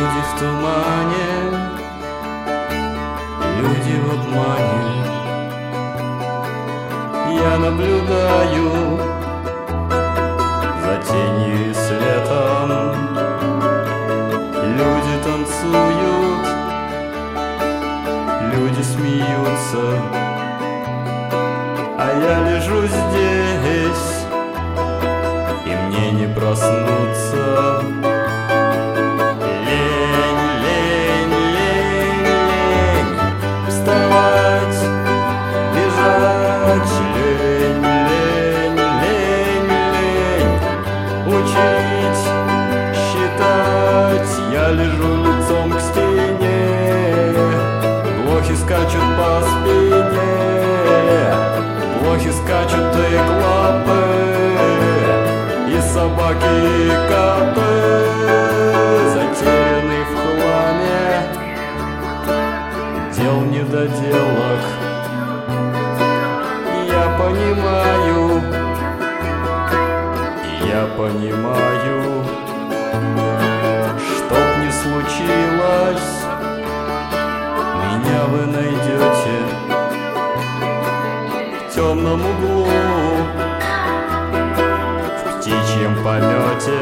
Люди в тумане, люди в обмане. Я наблюдаю за тенью и светом. Люди танцуют, люди смеются, а я лежу здесь, и мне не проснуться. Лень, лень, лень, лень вставать, бежать. Лень, лень, лень, лень учить, считать. Я лежу лицом к стене, блохи скачут по спине, блохи скачут и клопы, и собаки, и коты, затерянные в хламе, дел недоделок. Я понимаю, чтоб не случилось, меня вы найдете в темном углу, в птичьем помете.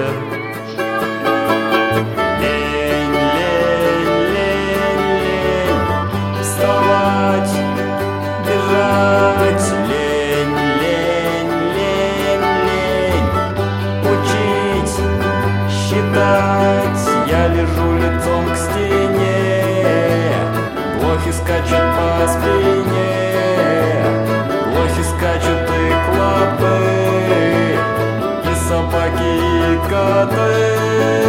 Лень, лень, лень, лень вставать, бежать. Лень, лень, лень, лень учить, считать. Я лежу лицом к стене, блохи скачут по спине, блохи скачут и клопы, и собаки, и коты.